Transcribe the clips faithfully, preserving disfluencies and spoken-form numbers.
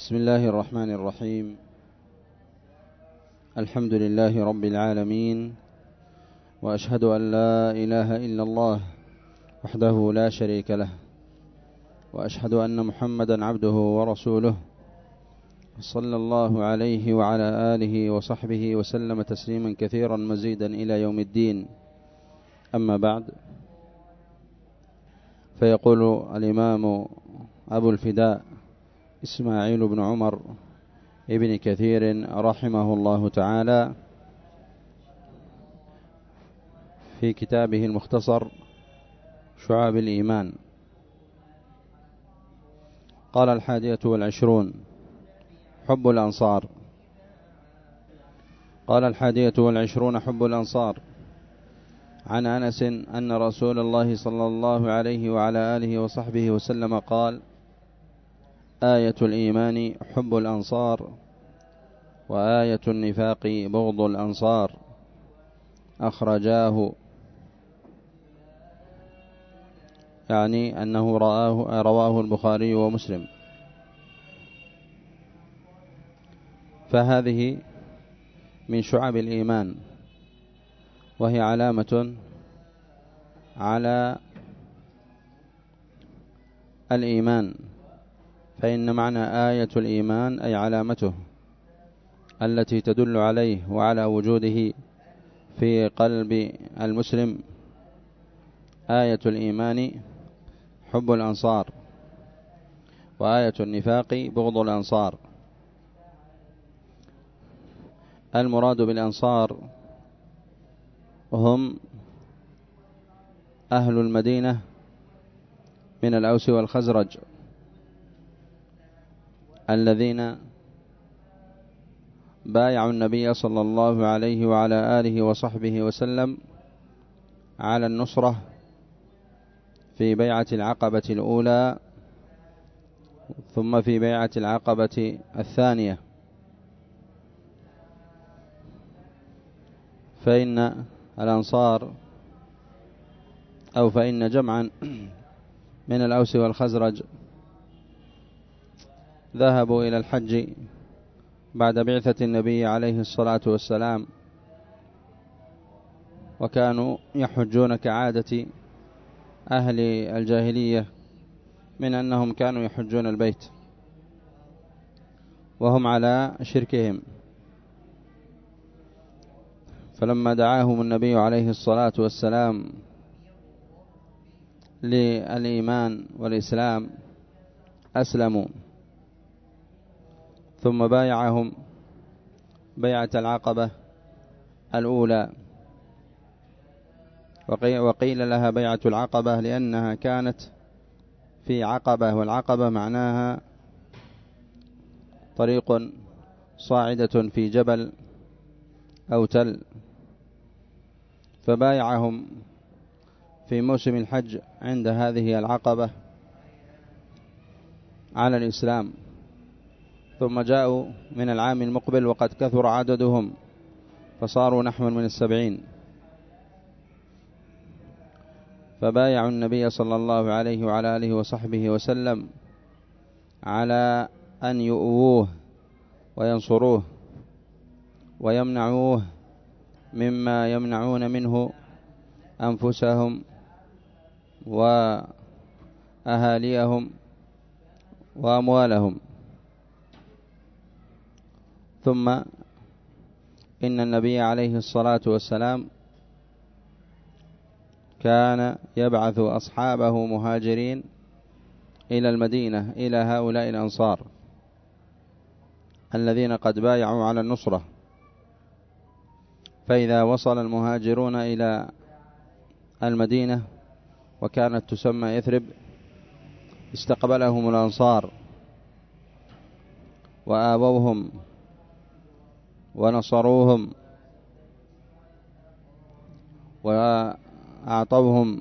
بسم الله الرحمن الرحيم. الحمد لله رب العالمين، وأشهد أن لا إله إلا الله وحده لا شريك له، وأشهد أن محمدا عبده ورسوله، صلى الله عليه وعلى آله وصحبه وسلم تسليما كثيرا مزيدا إلى يوم الدين. أما بعد، فيقول الإمام أبو الفداء إسماعيل بن عمر ابن كثير رحمه الله تعالى في كتابه المختصر شعاب الإيمان، قال: الحادية والعشرون حب الأنصار. قال: الحادية والعشرون حب الأنصار. عن أنس أن رسول الله صلى الله عليه وعلى آله وصحبه وسلم قال: آية الإيمان حب الأنصار، وآية النفاق بغض الأنصار. أخرجاه، يعني أنه رواه, رواه البخاري ومسلم. فهذه من شعب الإيمان، وهي علامة على الإيمان، فإن معنى آية الإيمان أي علامته التي تدل عليه وعلى وجوده في قلب المسلم. آية الإيمان حب الأنصار، وآية النفاق بغض الأنصار. المراد بالأنصار هم أهل المدينة من الأوس والخزرج، الذين بايعوا النبي صلى الله عليه وعلى آله وصحبه وسلم على النصرة في بيعة العقبة الأولى، ثم في بيعة العقبة الثانية. فإن الأنصار أو فإن جمعا من الأوس والخزرج ذهبوا إلى الحج بعد بعثة النبي عليه الصلاة والسلام، وكانوا يحجون كعادة أهل الجاهلية من أنهم كانوا يحجون البيت وهم على شركهم. فلما دعاهم النبي عليه الصلاة والسلام للإيمان والإسلام أسلموا، ثم بايعهم بيعة العقبة الأولى، وقيل لها بيعة العقبة لأنها كانت في عقبة، والعقبة معناها طريق صاعدة في جبل أو تل. فبايعهم في موسم الحج عند هذه العقبة على الإسلام، ثم جاءوا من العام المقبل وقد كثر عددهم فصاروا نحو من السبعين، فبايعوا النبي صلى الله عليه وعلى آله وصحبه وسلم على أن يؤووه وينصروه ويمنعوه مما يمنعون منه أنفسهم وأهاليهم وأموالهم. ثم إن النبي عليه الصلاة والسلام كان يبعث أصحابه مهاجرين إلى المدينة إلى هؤلاء الأنصار الذين قد بايعوا على النصرة. فإذا وصل المهاجرون إلى المدينة وكانت تسمى يثرب، استقبلهم الأنصار وآووهم ونصروهم وأعطوهم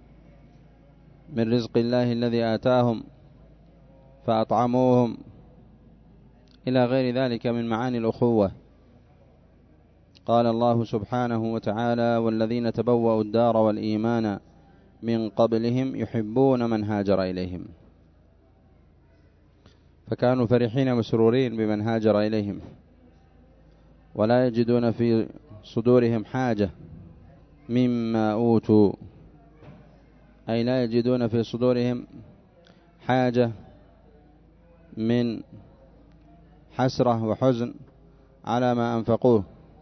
من رزق الله الذي آتاهم، فأطعموهم إلى غير ذلك من معاني الأخوة. قال الله سبحانه وتعالى: والذين تبوأوا الدار والإيمان من قبلهم يحبون من هاجر إليهم. فكانوا فرحين مسرورين بمن هاجر إليهم، ولا يجدون في صدورهم حاجة مما أوتوا، أي لا يجدون في صدورهم حاجة من حسرة وحزن على ما أنفقوه،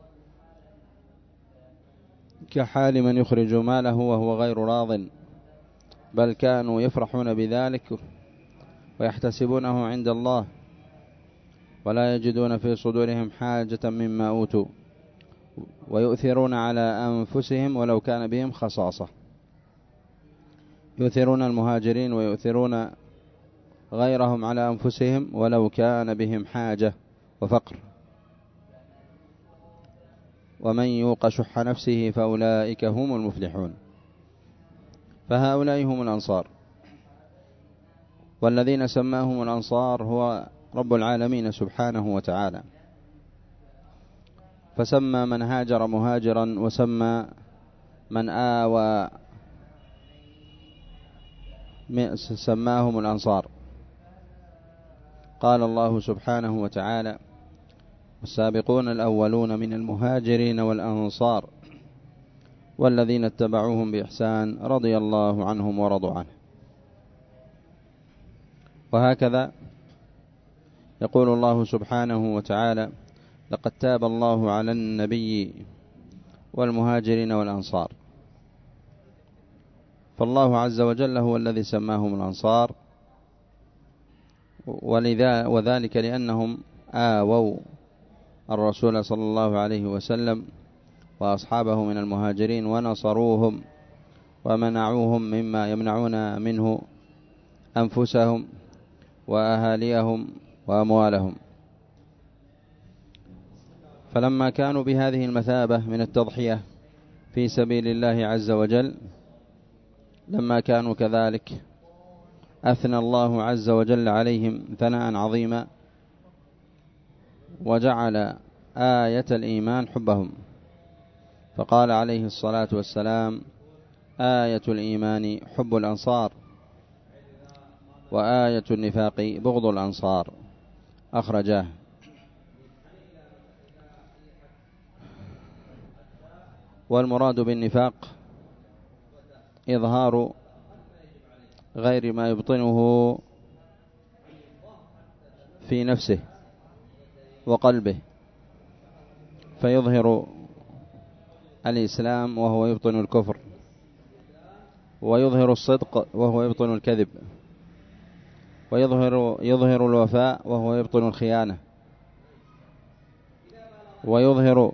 كحال من يخرج ماله وهو غير راض، بل كانوا يفرحون بذلك ويحتسبونه عند الله، ولا يجدون في صدورهم حاجة مما أوتوا، ويؤثرون على أنفسهم ولو كان بهم خصاصة، يؤثرون المهاجرين ويؤثرون غيرهم على أنفسهم ولو كان بهم حاجة وفقر. ومن يوق شح نفسه فأولئك هم المفلحون. فهؤلاء هم الأنصار، والذين سماهم الأنصار هو رب العالمين سبحانه وتعالى، فسمى من هاجر مهاجرا، وسمى من آوى سماهم الأنصار. قال الله سبحانه وتعالى: والسابقون الأولون من المهاجرين والأنصار والذين اتبعوهم بإحسان رضي الله عنهم ورضوا عنه. وهكذا يقول الله سبحانه وتعالى: لقد تاب الله على النبي والمهاجرين والأنصار. فالله عز وجل هو الذي سماهم الأنصار، ولذا وذلك لأنهم آووا الرسول صلى الله عليه وسلم وأصحابه من المهاجرين، ونصروهم ومنعوهم مما يمنعون منه أنفسهم وأهاليهم وأموالهم. فلما كانوا بهذه المثابة من التضحية في سبيل الله عز وجل، لما كانوا كذلك أثنى الله عز وجل عليهم ثناء عظيما، وجعل آية الإيمان حبهم، فقال عليه الصلاة والسلام: آية الإيمان حب الأنصار، وآية النفاق بغض الأنصار. أخرجاه. والمراد بالنفاق إظهار غير ما يبطنه في نفسه وقلبه، فيظهر الإسلام وهو يبطن الكفر، ويظهر الصدق وهو يبطن الكذب، ويظهر يظهر الوفاء وهو يبطن الخيانة، ويظهر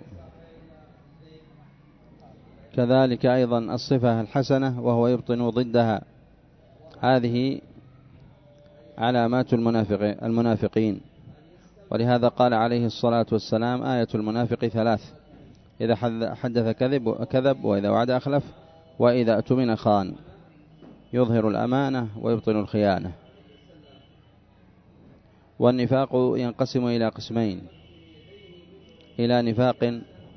كذلك أيضا الصفة الحسنة وهو يبطن ضدها. هذه علامات المنافقين. ولهذا قال عليه الصلاة والسلام: آية المنافق ثلاث: إذا حدث كذب كذب، وإذا وعد أخلف، وإذا اؤتمن خان. يظهر الأمانة ويبطن الخيانة. والنفاق ينقسم إلى قسمين: إلى نفاق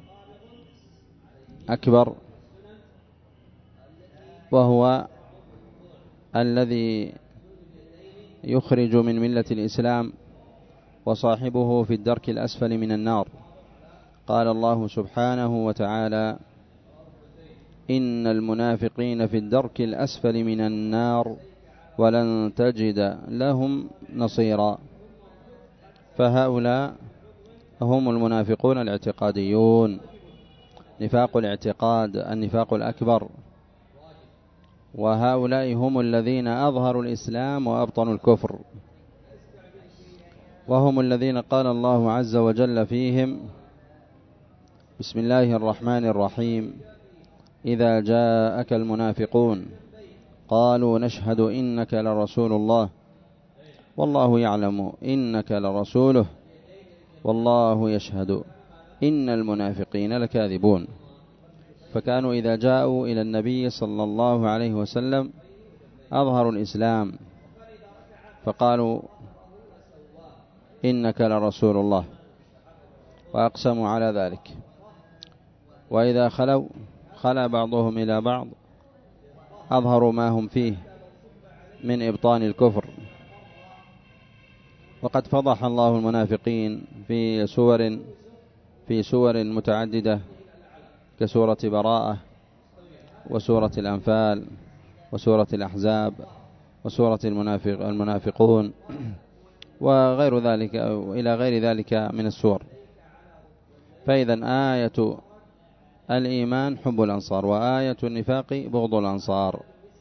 أكبر، وهو الذي يخرج من ملة الإسلام وصاحبه في الدرك الأسفل من النار. قال الله سبحانه وتعالى: إن المنافقين في الدرك الأسفل من النار ولن تجد لهم نصيرا. فهؤلاء هم المنافقون الاعتقاديون، نفاق الاعتقاد، النفاق الأكبر. وهؤلاء هم الذين أظهروا الإسلام وأبطنوا الكفر، وهم الذين قال الله عز وجل فيهم: بسم الله الرحمن الرحيم: إذا جاءك المنافقون قالوا نشهد إنك لرسول الله والله يعلم إنك لرسوله والله يشهد إن المنافقين لكاذبون. فكانوا إذا جاءوا إلى النبي صلى الله عليه وسلم أظهروا الإسلام فقالوا إنك لرسول الله، وأقسموا على ذلك. وإذا خلوا خلا بعضهم إلى بعض أظهروا ما هم فيه من إبطان الكفر وقد فضح الله المنافقين في سور في سور متعددة كسورة براءة وسورة الأنفال وسورة الأحزاب وسورة المنافق المنافقون وغير ذلك إلى غير ذلك من السور. فإذا آية الإيمان حب الأنصار، وآية النفاق بغض الأنصار.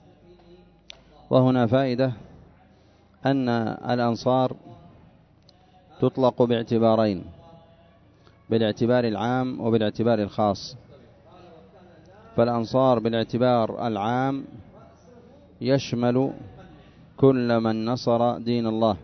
وهنا فائدة أن الأنصار تطلق باعتبارين، بالاعتبار العام وبالاعتبار الخاص. فالأنصار بالاعتبار العام يشمل كل من نصر دين الله،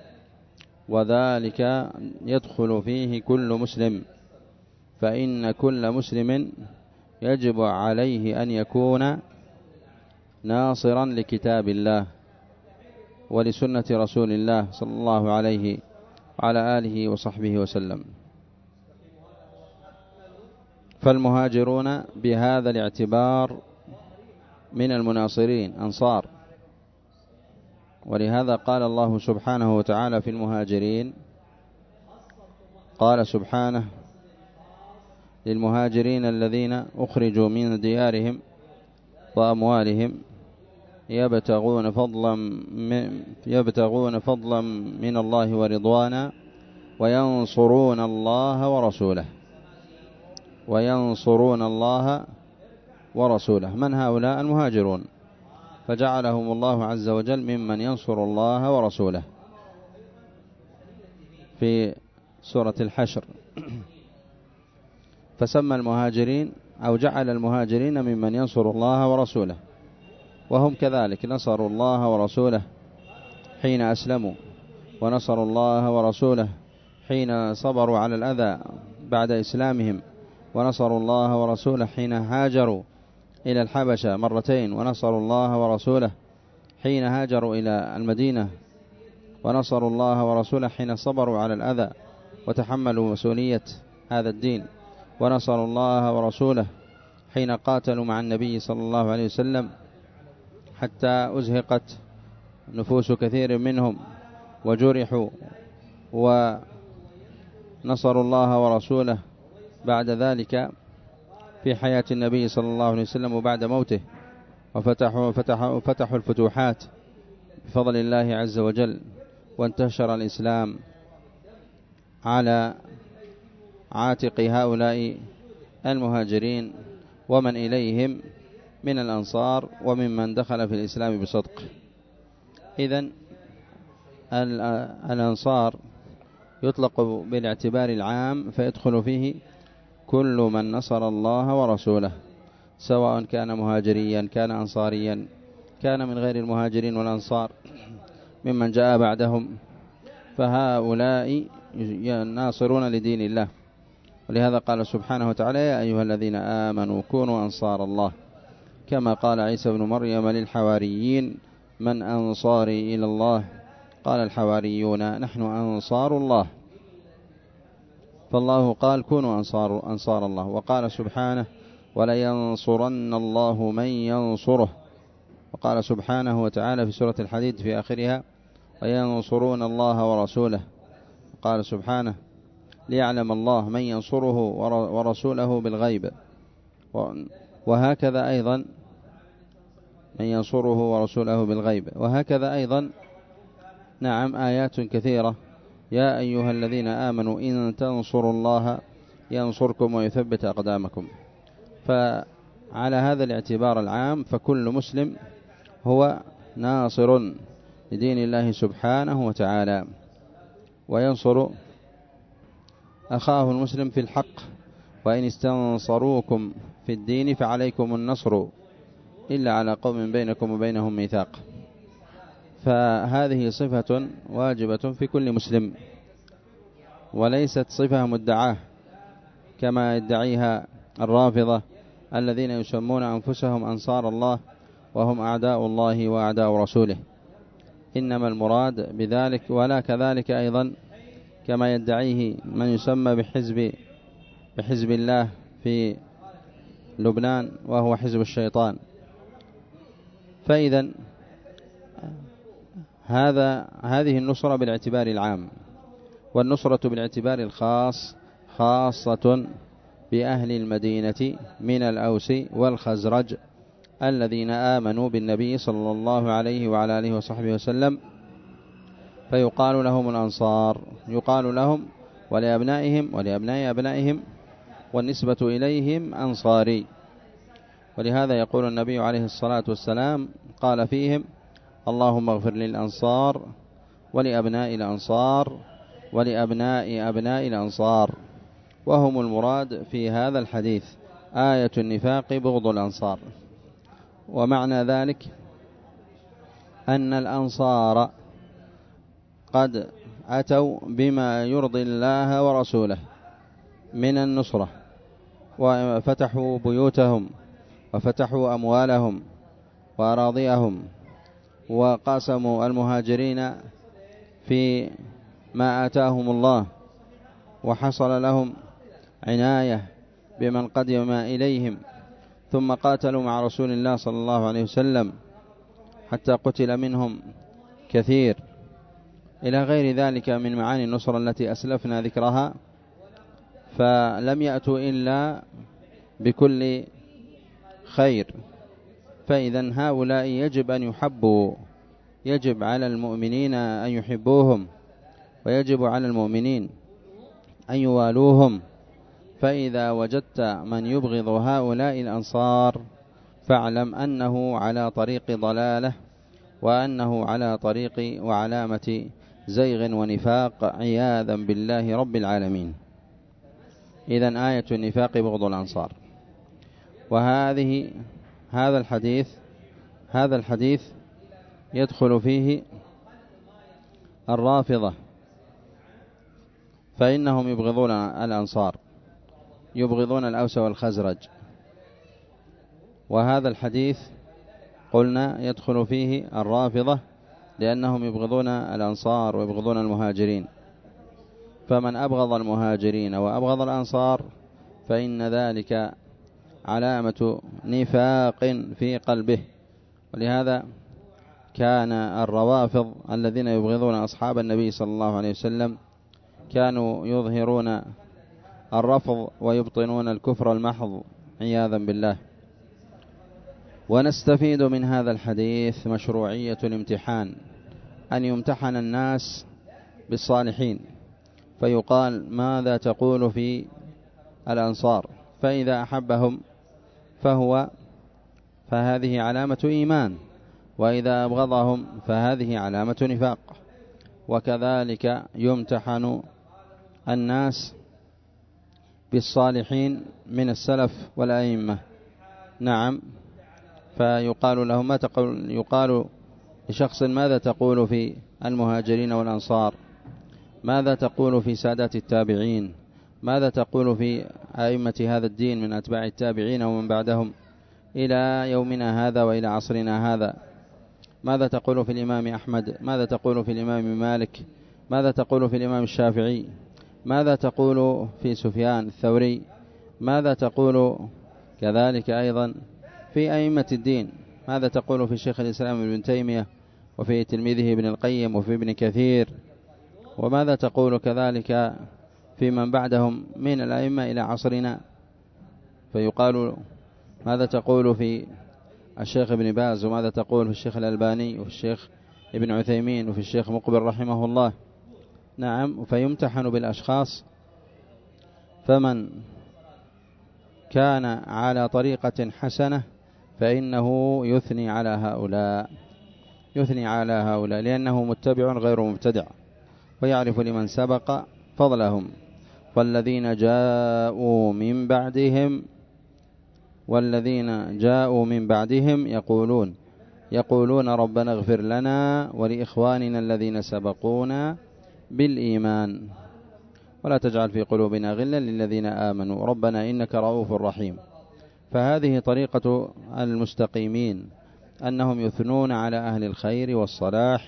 وذلك يدخل فيه كل مسلم، فإن كل مسلم يجب عليه أن يكون ناصرا لكتاب الله ولسنة رسول الله صلى الله عليه وعلى آله وصحبه وسلم. فالمهاجرون بهذا الاعتبار من المناصرين أنصار، ولهذا قال الله سبحانه وتعالى في المهاجرين، قال سبحانه للمهاجرين الذين أخرجوا من ديارهم وأموالهم يبتغون فضلا من, يبتغون فضلا من الله ورضوانا وينصرون الله ورسوله وينصرون الله ورسوله. من هؤلاء؟ المهاجرون، فجعلهم الله عز وجل ممن ينصر الله ورسوله في سورة الحشر. فسمى المهاجرين أو جعل المهاجرين ممن ينصر الله ورسوله، وهم كذلك نصروا الله ورسوله حين أسلموا، ونصروا الله ورسوله حين صبروا على الأذى بعد إسلامهم، ونصروا الله ورسوله حين هاجروا إلى الحبشة مرتين، ونصروا الله ورسوله حين هاجروا إلى المدينة، ونصروا الله ورسوله حين صبروا على الأذى وتحملوا مسؤولية هذا الدين، ونصروا الله ورسوله حين قاتلوا مع النبي صلى الله عليه وسلم حتى أزهقت نفوس كثير منهم وجرحوا، ونصروا الله ورسوله بعد ذلك في حياة النبي صلى الله عليه وسلم وبعد موته، وفتحوا فتحوا فتحوا الفتوحات بفضل الله عز وجل، وانتشر الإسلام على عاتق هؤلاء المهاجرين ومن إليهم من الأنصار وممن دخل في الإسلام بصدق. إذن الأنصار يطلق بالاعتبار العام، فيدخل فيه كل من نصر الله ورسوله، سواء كان مهاجريا كان أنصاريا كان من غير المهاجرين والأنصار ممن جاء بعدهم، فهؤلاء ناصرون لدين الله. ولهذا قال سبحانه وتعالى يا أيها الذين آمنوا كونوا أنصار الله، كما قال عيسى بن مريم للحواريين من أنصاري إلى الله؟ قال الحواريون نحن أنصار الله. فالله قال كونوا أنصار, أنصار الله، وقال سبحانه ولينصرن الله من ينصره. وقال سبحانه وتعالى في سورة الحديد في آخرها وينصرون الله ورسوله. قال سبحانه ليعلم الله من ينصره ورسوله بالغيب. وهكذا أيضا من ينصره ورسوله بالغيب. وهكذا أيضا نعم آيات كثيرة يا أيها الذين آمنوا إن تنصروا الله ينصركم ويثبت أقدامكم. فعلى هذا الاعتبار العام فكل مسلم هو ناصر لدين الله سبحانه وتعالى، وينصر أخاه المسلم في الحق، وإن استنصروكم في الدين فعليكم النصر إلا على قوم بينكم وبينهم ميثاق. فهذه صفة واجبة في كل مسلم، وليست صفة مدعاة كما يدعيها الرافضة الذين يسمون أنفسهم أنصار الله وهم أعداء الله وأعداء رسوله. إنما المراد بذلك ولا كذلك أيضا كما يدعيه من يسمى بحزب بحزب الله في لبنان وهو حزب الشيطان. فإذا هذا هذه النصرة بالاعتبار العام، والنصرة بالاعتبار الخاص خاصة بأهل المدينة من الأوس والخزرج الذين آمنوا بالنبي صلى الله عليه وعلى آله وصحبه وسلم، فيقال لهم الأنصار، يقال لهم ولأبنائهم ولأبناء أبنائهم والنسبة إليهم أنصاري. ولهذا يقول النبي عليه الصلاة والسلام قال فيهم: اللهم اغفر للأنصار ولأبناء الأنصار ولأبناء أبناء الأنصار، وهم المراد في هذا الحديث. آية النفاق بغض الأنصار، ومعنى ذلك أن الأنصار قد أتوا بما يرضي الله ورسوله من النصرة، وفتحوا بيوتهم وفتحوا أموالهم وأراضيهم، وقاسموا المهاجرين في ما آتاهم الله، وحصل لهم عناية بمن قدم إليهم، ثم قاتلوا مع رسول الله صلى الله عليه وسلم حتى قتل منهم كثير، إلى غير ذلك من معاني النصرة التي أسلفنا ذكرها. فلم يأتوا إلا بكل خير، فإذا هؤلاء يجب أن يحبوا، يجب على المؤمنين أن يحبوهم، ويجب على المؤمنين أن يوالوهم. فإذا وجدت من يبغض هؤلاء الأنصار فاعلم أنه على طريق ضلالة، وأنه على طريق وعلامة زيغ ونفاق عياذا بالله رب العالمين. إذن آية النفاق بغض الأنصار. وهذه هذا الحديث هذا الحديث يدخل فيه الرافضة، فإنهم يبغضون الأنصار، يبغضون الأوس والخزرج. وهذا الحديث قلنا يدخل فيه الرافضة لأنهم يبغضون الأنصار ويبغضون المهاجرين، فمن أبغض المهاجرين وأبغض الأنصار فإن ذلك علامة نفاق في قلبه. ولهذا كان الروافض الذين يبغضون أصحاب النبي صلى الله عليه وسلم كانوا يظهرون الرفض ويبطنون الكفر المحض عياذا بالله. ونستفيد من هذا الحديث مشروعية الامتحان، أن يمتحن الناس بالصالحين، فيقال ماذا تقول في الأنصار، فإذا أحبهم فهو فهذه علامة إيمان، وإذا أبغضهم فهذه علامة نفاق. وكذلك يمتحن الناس بالصالحين من السلف والأئمة. نعم، فيقال لهم ما تقول، يقال لشخص ماذا تقول في المهاجرين والأنصار، ماذا تقول في سادات التابعين، ماذا تقول في أئمة هذا الدين من أتباع التابعين ومن بعدهم إلى يومنا هذا وإلى عصرنا هذا، ماذا تقول في الإمام أحمد، ماذا تقول في الإمام مالك، ماذا تقول في الإمام الشافعي، ماذا تقول في سفيان الثوري، ماذا تقول كذلك أيضا في أئمة الدين، ماذا تقول في شيخ الإسلام ابن تيمية وفي تلميذه ابن القيم وفي ابن كثير، وماذا تقول كذلك في من بعدهم من الأئمة إلى عصرنا. فيقال ماذا تقول في الشيخ ابن باز، وماذا تقول في الشيخ الألباني وفي الشيخ ابن عثيمين وفي الشيخ مقبل رحمه الله. نعم، فيمتحن بالأشخاص، فمن كان على طريقة حسنة فإنه يثني على هؤلاء يثني على هؤلاء لأنه متبع غير مبتدع، ويعرف لمن سبق فضلهم. والذين جاءوا من بعدهم والذين جاءوا من بعدهم يقولون يقولون ربنا اغفر لنا ولإخواننا الذين سبقونا بالإيمان ولا تجعل في قلوبنا غلا للذين آمنوا ربنا إنك رؤوف رحيم. فهذه طريقة المستقيمين، أنهم يثنون على أهل الخير والصلاح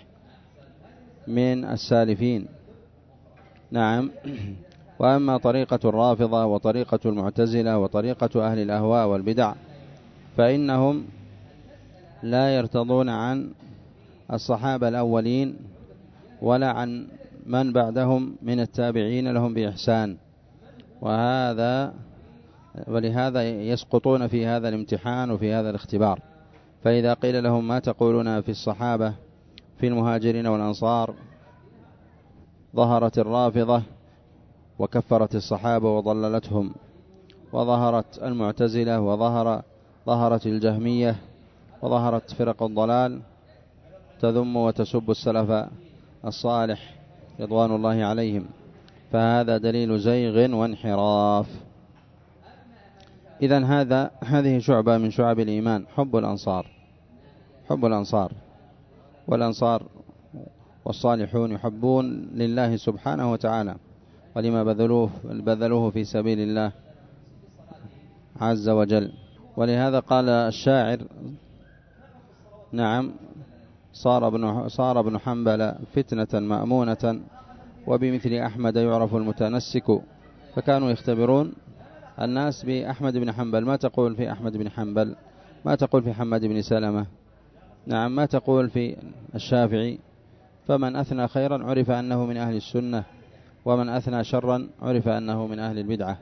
من السالفين. نعم. وأما طريقة الرافضة وطريقة المعتزلة وطريقة أهل الأهواء والبدع فإنهم لا يرتضون عن الصحابة الأولين ولا عن من بعدهم من التابعين لهم بإحسان، وهذا ولهذا يسقطون في هذا الامتحان وفي هذا الاختبار. فإذا قيل لهم ما تقولون في الصحابة في المهاجرين والأنصار، ظهرت الرافضة وكفرت الصحابة وضللتهم، وظهرت المعتزلة وظهر ظهرت الجهمية، وظهرت فرق الضلال تذم وتسب السلف الصالح رضوان الله عليهم، فهذا دليل زيغ وانحراف. إذن هذا هذه شعبة من شعب الإيمان، حب الأنصار، حب الأنصار والأنصار والصالحون يحبون لله سبحانه وتعالى ولما بذلوه, بذلوه في سبيل الله عز وجل. ولهذا قال الشاعر: نعم صار ابن, صار ابن حنبل فتنة مأمونة، وبمثل أحمد يعرف المتنسك. فكانوا يختبرون الناس بأحمد بن حنبل: ما تقول في أحمد بن حنبل؟ ما تقول في حماد بن سلمة؟ نعم، ما تقول في الشافعي؟ فمن أثنى خيرا عرف أنه من أهل السنة، ومن أثنى شرا عرف أنه من أهل البدعة.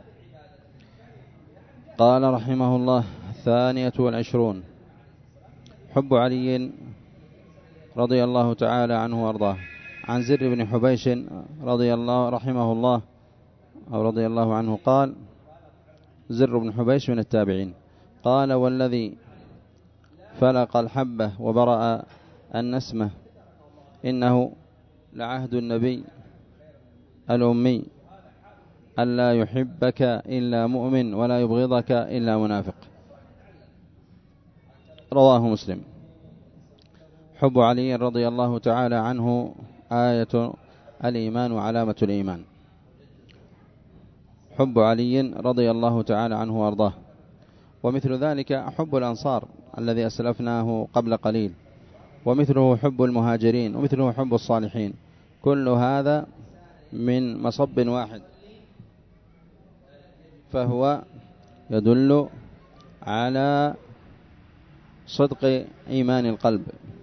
قال رحمه الله: الثانية والعشرون حب علي رضي الله تعالى عنه وارضاه. عن زر بن حبيش رضي الله رحمه الله أو رضي الله عنه قال: زر بن حبيش من التابعين قال: والذي فلق الحبة وبرأ النسمة إنه لعهد النبي الأمي ألا يحبك إلا مؤمن ولا يبغضك إلا منافق. رواه مسلم. حب علي رضي الله تعالى عنه آية الإيمان وعلامة الإيمان. حب علي رضي الله تعالى عنه وارضاه. ومثل ذلك حب الأنصار الذي أسلفناه قبل قليل، ومثله حب المهاجرين، ومثله حب الصالحين. كل هذا من مصب واحد، فهو يدل على صدق إيمان القلب.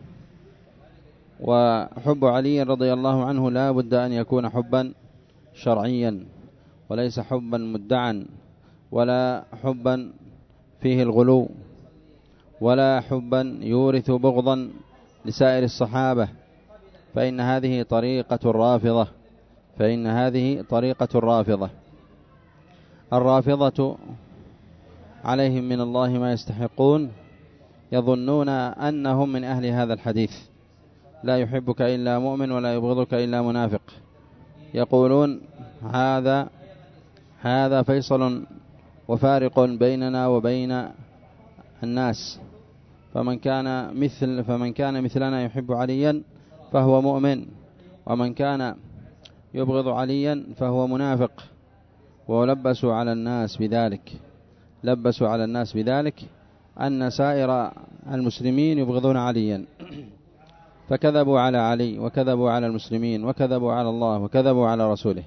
وحب علي رضي الله عنه لا بد أن يكون حبا شرعيا، وليس حبا مدعا، ولا حبا فيه الغلو، ولا حبا يورث بغضا لسائر الصحابة، فإن هذه طريقة الرافضة فإن هذه طريقة الرافضة الرافضة عليهم من الله ما يستحقون، يظنون أنهم من أهل هذا الحديث: لا يحبك إلا مؤمن ولا يبغضك إلا منافق. يقولون هذا هذا فيصل وفارق بيننا وبين الناس، فمن كان مثل فمن كان مثلنا يحب عليا فهو مؤمن، ومن كان يبغض عليا فهو منافق. ولبسوا على الناس بذلك لبسوا على الناس بذلك أن سائر المسلمين يبغضون عليا، فكذبوا على علي وكذبوا على المسلمين وكذبوا على الله وكذبوا على رسوله.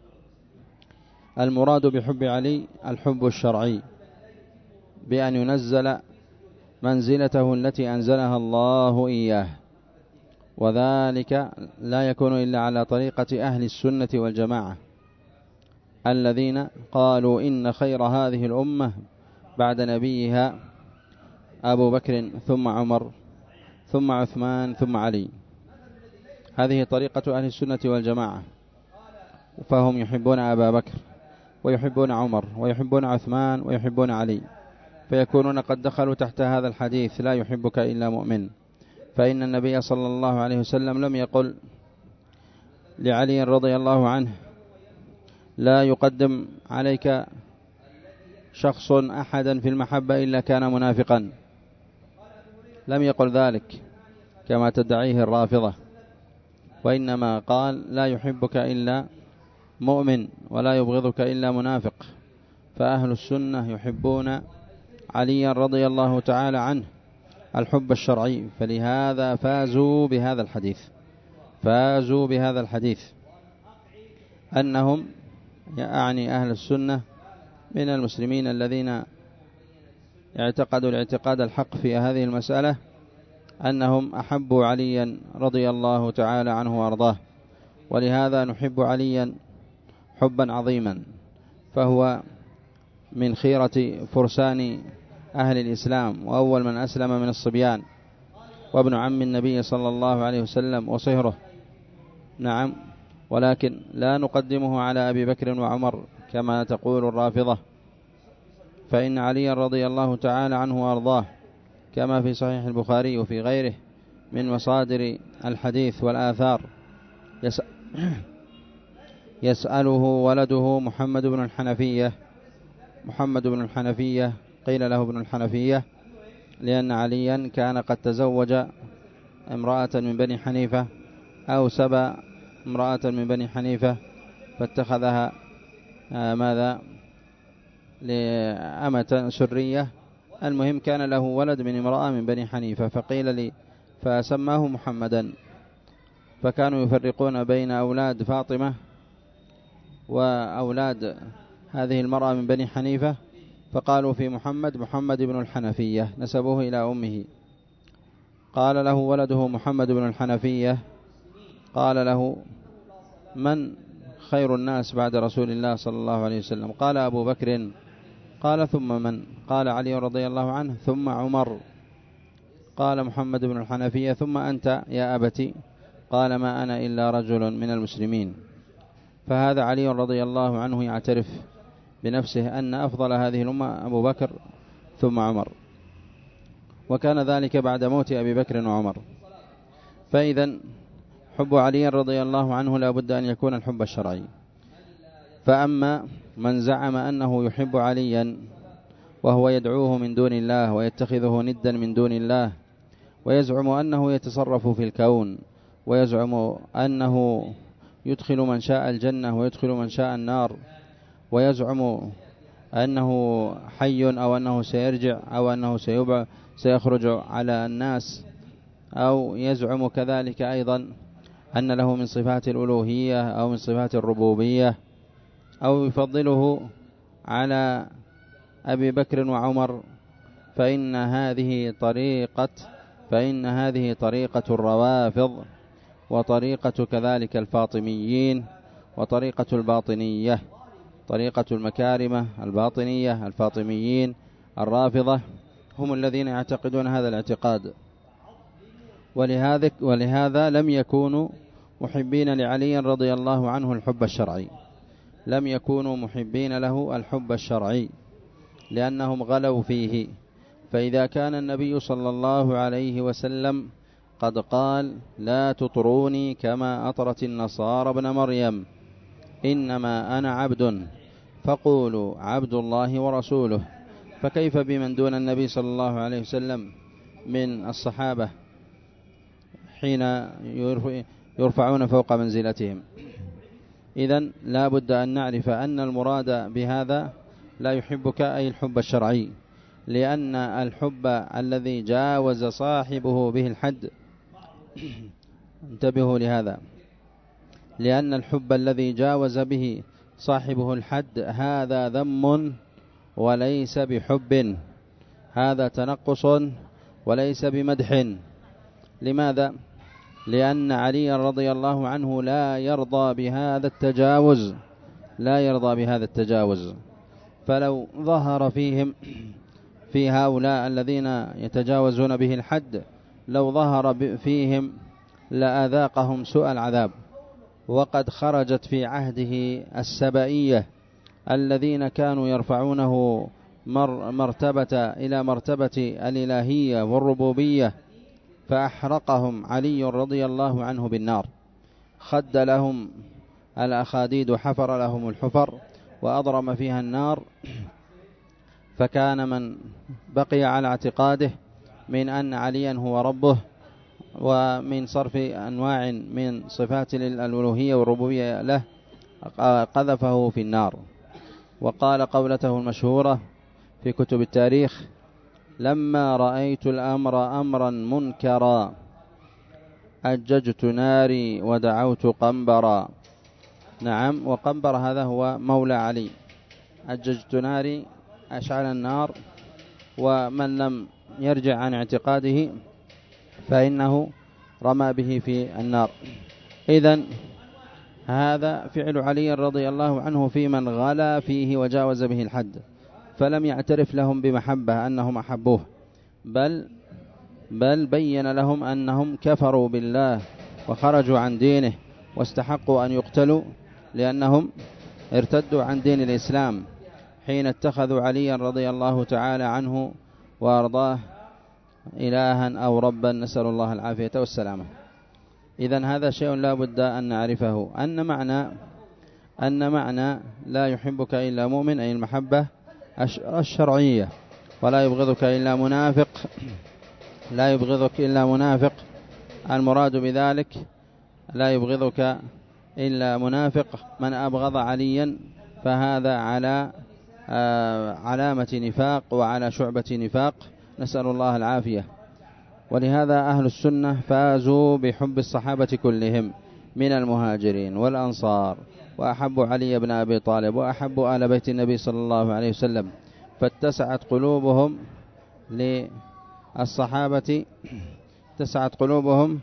المراد بحب علي الحب الشرعي، بأن ينزل منزلته التي أنزلها الله إياه، وذلك لا يكون إلا على طريقة أهل السنة والجماعة الذين قالوا إن خير هذه الأمة بعد نبيها أبو بكر ثم عمر ثم عثمان ثم علي. هذه طريقة أهل السنة والجماعة، فهم يحبون أبا بكر ويحبون عمر ويحبون عثمان ويحبون علي، فيكونون قد دخلوا تحت هذا الحديث: لا يحبك إلا مؤمن. فإن النبي صلى الله عليه وسلم لم يقل لعلي رضي الله عنه: لا يقدم عليك شخص أحدا في المحبة إلا كان منافقا. لم يقل ذلك كما تدعيه الرافضة، وإنما قال: لا يحبك إلا مؤمن ولا يبغضك إلا منافق. فأهل السنة يحبون علي رضي الله تعالى عنه الحب الشرعي، فلهذا فازوا بهذا الحديث فازوا بهذا الحديث أنهم يعني أهل السنة من المسلمين الذين اعتقدوا الاعتقاد الحق في هذه المسألة، أنهم أحبوا عليا رضي الله تعالى عنه وأرضاه، ولهذا نحب عليا حبا عظيما، فهو من خيرة فرسان أهل الإسلام، وأول من أسلم من الصبيان، وابن عم النبي صلى الله عليه وسلم وصهره. نعم، ولكن لا نقدمه على أبي بكر وعمر كما تقول الرافضة، فإن علي رضي الله تعالى عنه وأرضاه كما في صحيح البخاري وفي غيره من مصادر الحديث والآثار يسأله ولده محمد بن الحنفية محمد بن الحنفية قيل له ابن الحنفية لأن عليا كان قد تزوج امرأة من بني حنيفة، أو سبى امرأة من بني حنيفة فاتخذها آه ماذا لأمة سرية. المهم كان له ولد من امرأة من بني حنيفة، فقيل لي فسماه محمدا، فكانوا يفرقون بين أولاد فاطمة وأولاد هذه المرأة من بني حنيفة، فقالوا في محمد محمد بن الحنفية، نسبوه إلى أمه. قال له ولده محمد بن الحنفية، قال له: من خير الناس بعد رسول الله صلى الله عليه وسلم؟ قال: أبو بكر. قال: ثم من؟ قال: علي رضي الله عنه، ثم عمر. قال محمد بن الحنفية: ثم أنت يا أبتي؟ قال: ما أنا إلا رجل من المسلمين. فهذا علي رضي الله عنه يعترف بنفسه أن أفضل هذه الأمة أبو بكر ثم عمر، وكان ذلك بعد موت أبي بكر وعمر. فإذا حب علي رضي الله عنه لا بد أن يكون الحب الشرعي. فأما من زعم أنه يحب عليا وهو يدعوه من دون الله ويتخذه ندا من دون الله، ويزعم أنه يتصرف في الكون، ويزعم أنه يدخل من شاء الجنة ويدخل من شاء النار، ويزعم أنه حي أو أنه سيرجع أو أنه سيخرج على الناس، أو يزعم كذلك أيضا أن له من صفات الألوهية أو من صفات الربوبية، أو يفضله على أبي بكر وعمر، فإن هذه طريقة فإن هذه طريقة الروافض، وطريقة كذلك الفاطميين، وطريقة الباطنية، طريقة المكارمة الباطنية الفاطميين الرافضة، هم الذين يعتقدون هذا الاعتقاد. ولهذا, ولهذا لم يكونوا محبين لعلي رضي الله عنه الحب الشرعي، لم يكونوا محبين له الحب الشرعي، لأنهم غلوا فيه. فإذا كان النبي صلى الله عليه وسلم قد قال: لا تطروني كما أطرت النصارى ابن مريم، إنما أنا عبد فقولوا عبد الله ورسوله، فكيف بمن دون النبي صلى الله عليه وسلم من الصحابة حين يرفعون فوق منزلتهم؟ إذن لا بد أن نعرف أن المراد بهذا لا يحبك أي الحب الشرعي، لأن الحب الذي جاوز صاحبه به الحد انتبهوا لهذا، لأن الحب الذي جاوز به صاحبه الحد هذا ذم وليس بحب، هذا تنقص وليس بمدح. لماذا؟ لأن علي رضي الله عنه لا يرضى بهذا التجاوز، لا يرضى بهذا التجاوز. فلو ظهر فيهم في هؤلاء الذين يتجاوزون به الحد، لو ظهر فيهم لأذاقهم سوء العذاب. وقد خرجت في عهده السبائية الذين كانوا يرفعونه مرتبة إلى مرتبة الإلهية والربوبية، فأحرقهم علي رضي الله عنه بالنار، خد لهم الأخاديد وحفر لهم الحفر وأضرم فيها النار. فكان من بقي على اعتقاده من أن عليا هو ربه، ومن صرف أنواع من صفات الألوهية والربوبية له، قذفه في النار. وقال قولته المشهورة في كتب التاريخ: لما رأيت الأمر أمرا منكرا أججت ناري ودعوت قنبرا. نعم، وقنبر هذا هو مولى علي. أججت ناري أشعل النار، ومن لم يرجع عن اعتقاده فإنه رمى به في النار. إذن هذا فعل علي رضي الله عنه في من غلا فيه وجاوز به الحد، فلم يعترف لهم بمحبة أنهم أحبوه، بل بل بين لهم أنهم كفروا بالله وخرجوا عن دينه واستحقوا أن يقتلوا، لأنهم ارتدوا عن دين الإسلام حين اتخذوا عليا رضي الله تعالى عنه وأرضاه إلها أو ربا، نسأل الله العافية والسلامة. إذن هذا شيء لا بد أن نعرفه، أن معنى أن معنى لا يحبك إلا مؤمن أي المحبة الشرعية، ولا يبغضك إلا منافق، لا يبغضك إلا منافق، المراد بذلك لا يبغضك إلا منافق من أبغض عليا، فهذا على علامة نفاق وعلى شعبة نفاق، نسأل الله العافية. ولهذا أهل السنة فازوا بحب الصحابة كلهم من المهاجرين والأنصار، وأحبوا علي بن أبي طالب، وأحبوا آل بيت النبي صلى الله عليه وسلم، فاتسعت قلوبهم للصحابة اتسعت قلوبهم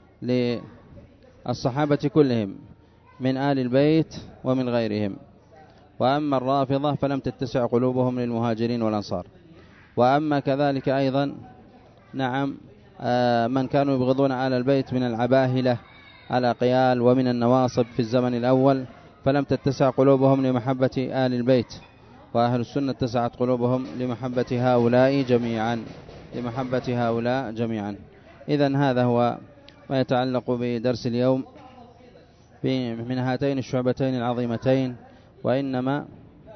للصحابة كلهم من آل البيت ومن غيرهم. وأما الرافضة فلم تتسع قلوبهم للمهاجرين والأنصار. وأما كذلك أيضا نعم من كانوا يبغضون آل البيت من العباهلة الأقيال ومن النواصب في الزمن الأول، فلم تتسع قلوبهم لمحبة آل البيت. وأهل السنة اتسعت قلوبهم لمحبة هؤلاء جميعا لمحبة هؤلاء جميعا. إذن هذا هو ما يتعلق بدرس اليوم من هاتين الشعبتين العظيمتين، وإنما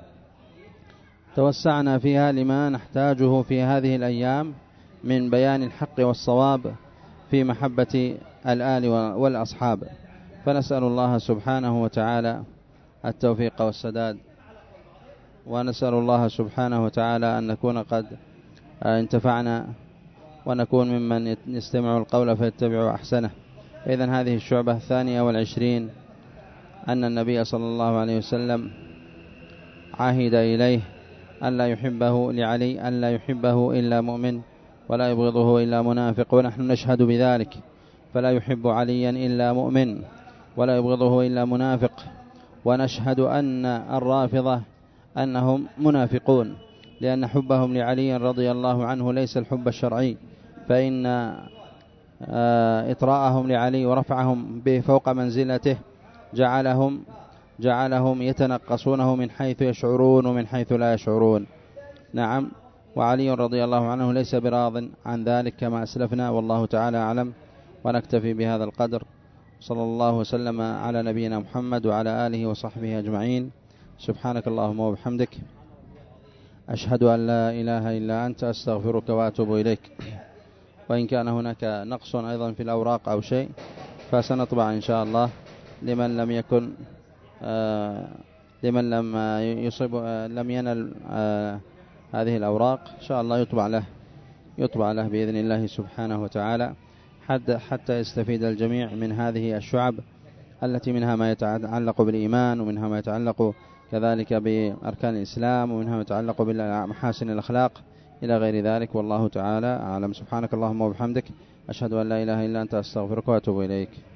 توسعنا فيها لما نحتاجه في هذه الأيام من بيان الحق والصواب في محبة الآل والأصحاب. فنسأل الله سبحانه وتعالى التوفيق والسداد، ونسأل الله سبحانه وتعالى أن نكون قد انتفعنا ونكون ممن يستمع القول فيتبع أحسنه. إذن هذه الشعبة الثانية والعشرين أن النبي صلى الله عليه وسلم عهد إليه أن لا يحبه لعلي أن لا يحبه إلا مؤمن ولا يبغضه إلا منافق، ونحن نشهد بذلك، فلا يحب عليا إلا مؤمن ولا يبغضه إلا منافق. ونشهد أن الرافضة أنهم منافقون، لأن حبهم لعلي رضي الله عنه ليس الحب الشرعي، فإن إطراءهم لعلي ورفعهم به فوق منزلته جعلهم جعلهم يتنقصونه من حيث يشعرون ومن حيث لا يشعرون. نعم، وعلي رضي الله عنه ليس براض عن ذلك كما أسلفنا، والله تعالى أعلم. ونكتفي بهذا القدر. صلى الله وسلم على نبينا محمد وعلى آله وصحبه أجمعين. سبحانك اللهم وبحمدك، أشهد أن لا إله إلا أنت، أستغفرك وأتوب إليك. وإن كان هناك نقص أيضا في الأوراق أو شيء فسنطبع إن شاء الله لمن لم يكن آه لمن لم يصيب آه لم ينل آه هذه الأوراق إن شاء الله يطبع له يطبع له بإذن الله سبحانه وتعالى، حتى حتى يستفيد الجميع من هذه الشعب التي منها ما يتعلق بالإيمان، ومنها ما يتعلق كذلك بأركان الإسلام، ومنها ما يتعلق بمحاسن الأخلاق إلى غير ذلك. والله تعالى أعلم. سبحانك اللهم وبحمدك، أشهد أن لا إله إلا أنت، أستغفرك وأتوب إليك.